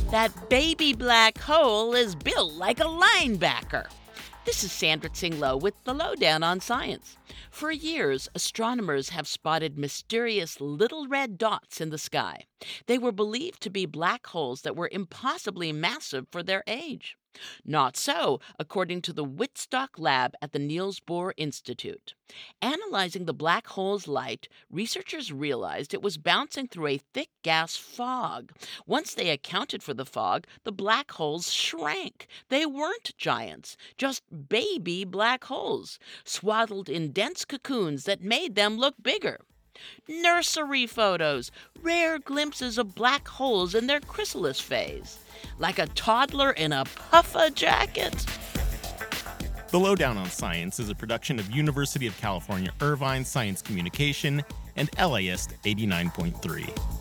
That baby black hole is built like a linebacker. This is Sandra Tsing-Loh with the Lowdown on Science. For years, astronomers have spotted mysterious little red dots in the sky. They were believed to be black holes that were impossibly massive for their age. Not so, according to the Wittstock Lab at the Niels Bohr Institute. Analyzing the black hole's light, researchers realized it was bouncing through a thick gas fog. Once they accounted for the fog, the black holes shrank. They weren't giants, just baby black holes, swaddled in dense cocoons that made them look bigger. Nursery photos, rare glimpses of black holes in their chrysalis phase. Like a toddler in a puffer jacket. The Lowdown on Science is a production of University of California, Irvine Science Communication and LAist 89.3.